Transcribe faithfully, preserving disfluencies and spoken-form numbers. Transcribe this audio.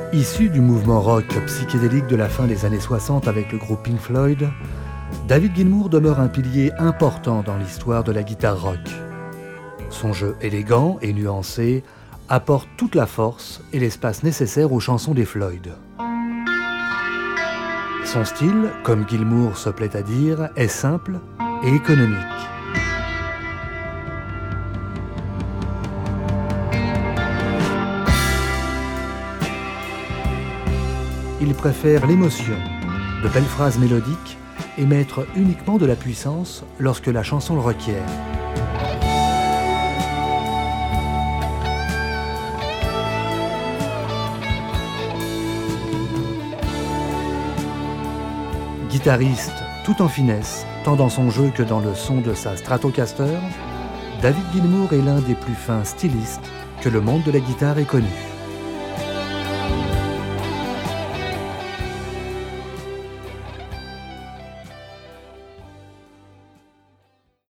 Issu du mouvement rock psychédélique de la fin des années soixante avec le groupe Pink Floyd, David Gilmour demeure un pilier important dans l'histoire de la guitare rock. Son jeu élégant et nuancé apporte toute la force et l'espace nécessaires aux chansons des Floyd. Son style, comme Gilmour se plaît à dire, est simple et économique. Il préfère l'émotion, de belles phrases mélodiques et mettre uniquement de la puissance lorsque la chanson le requiert. Guitariste tout en finesse, tant dans son jeu que dans le son de sa Stratocaster, David Gilmour est l'un des plus fins stylistes que le monde de la guitare ait connu.